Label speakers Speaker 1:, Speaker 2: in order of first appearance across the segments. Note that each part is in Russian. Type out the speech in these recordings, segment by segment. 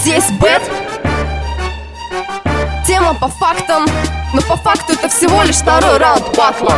Speaker 1: здесь бэт. Тема по фактам, но по факту это всего лишь второй раунд батла.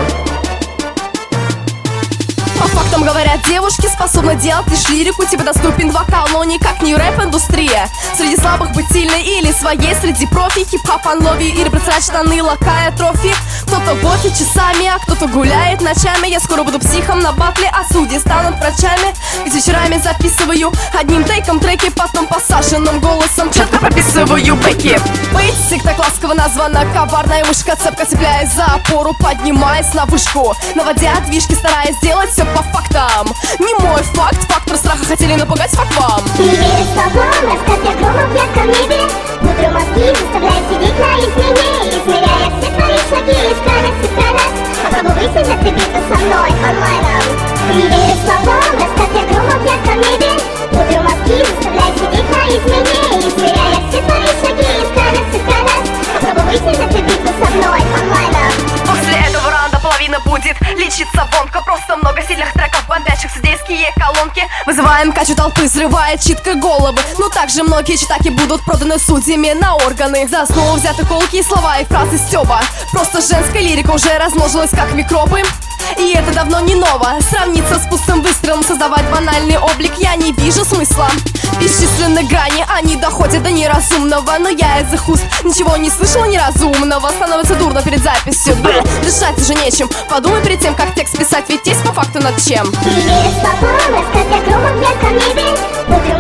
Speaker 1: По фактам говорят, девушки способны делать лишь лирику. Тебе доступен вокал, но никак не рэп-индустрия. Среди слабых быть сильной или своей. Среди профи, хип-хоп, анлови или просрать штаны, лакая трофи. Кто-то в офе часами, а кто-то гуляет ночами. Я скоро буду психом на батле, а судьи станут врачами. Ведь вечерами записываю одним тейком треки, потом посаженным голосом четко прописываю бэки. Бейсик так ласково названа, коварная мышка, цепко цепляясь за опору, поднимаясь на вышку, наводя движки, стараясь сделать все по фактам. Не мой факт, фактор страха хотели напугать, факт вам.
Speaker 2: Не веришь словам, раскаты грома в ярком небе. Мудрые мозги заставляют сидеть на измене, измеряя все твои шаги из крайности в крайность. Попробуй выйти ты битву со мной онлайном. Не веришь словам, раскаты грома в ярком небе. Мудрые мозги заставляют сидеть на измене, измеряя все твои шаги из крайности в крайность. Попробуй выйти ты битву со мной онлайном.
Speaker 1: После этого раунда половина будет лечиться вонко. Просто много сильных треков, бомбящих судейские колонки. Вызываем качу толпы, взрывает читкой головы. Но также многие читаки будут проданы судьями на органы. За основу взяты колкие слова и фразы стёба. Просто женская лирика уже размножилась как микробы. И это давно не ново. Сравниться с пустым выстрелом, создавать банальный облик я не вижу смысла. Бесчисленные грани, они доходят до неразумного. Но я из их уст ничего не слышала неразумного. Становится дурно перед записью, дышать уже нечем. Подумай перед тем, как текст писать, ведь есть по факту над чем.
Speaker 2: Не веришь словам, раскаты грома в ярком небе.